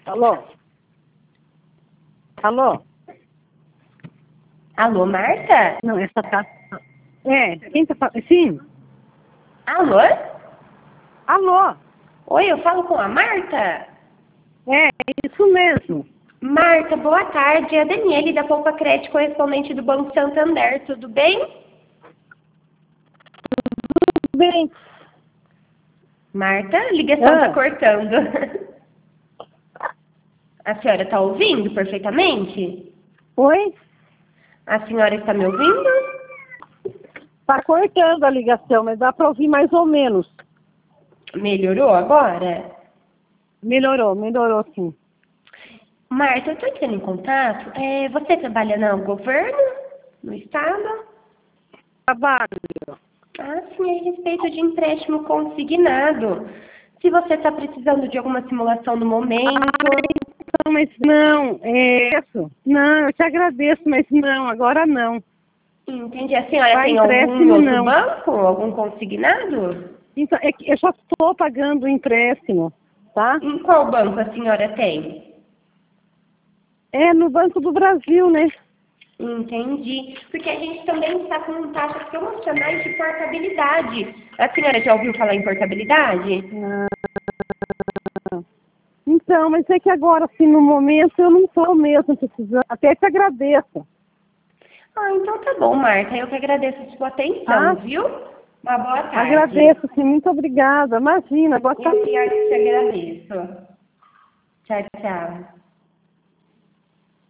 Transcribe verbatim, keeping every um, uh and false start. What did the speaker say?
Alô? Alô? Alô, Marta? Não, essa tá... É, quem tá falando? Sim. Alô? Alô? Oi, eu falo com a Marta? É, isso mesmo. Marta, boa tarde. É a Daniele da Poupa Crédito, correspondente do Banco Santander. Tudo bem? Tudo bem. Marta, a ligação Ah. tá cortando. A senhora está ouvindo perfeitamente? Oi? A senhora está me ouvindo? Tá cortando a ligação, mas dá para ouvir mais ou menos. Melhorou agora? Melhorou, melhorou sim. Marta, eu estou entrando em contato. É, você trabalha no governo? No estado? Trabalho. Ah, sim, é a respeito de empréstimo consignado. Se você está precisando de alguma simulação no momento. Não, mas não, é isso. Não, eu te agradeço, mas não, agora não. Entendi. A senhora Vai tem algum empréstimo, outro não. banco? Algum consignado? Então, é que eu já estou pagando o empréstimo, tá? Em qual banco a senhora tem? É no Banco do Brasil, né? Entendi. Porque a gente também está com taxas promocionais de portabilidade. A senhora já ouviu falar em portabilidade? Ah, então, mas é que agora, assim, no momento, eu não estou mesmo precisando. Até te agradeço, Ah, então tá bom, Marta. Eu que agradeço a sua atenção, tá? viu? Uma boa tarde. Agradeço, sim, muito obrigada. Imagina, boa tarde. Eu que te agradeço. Tchau, tchau.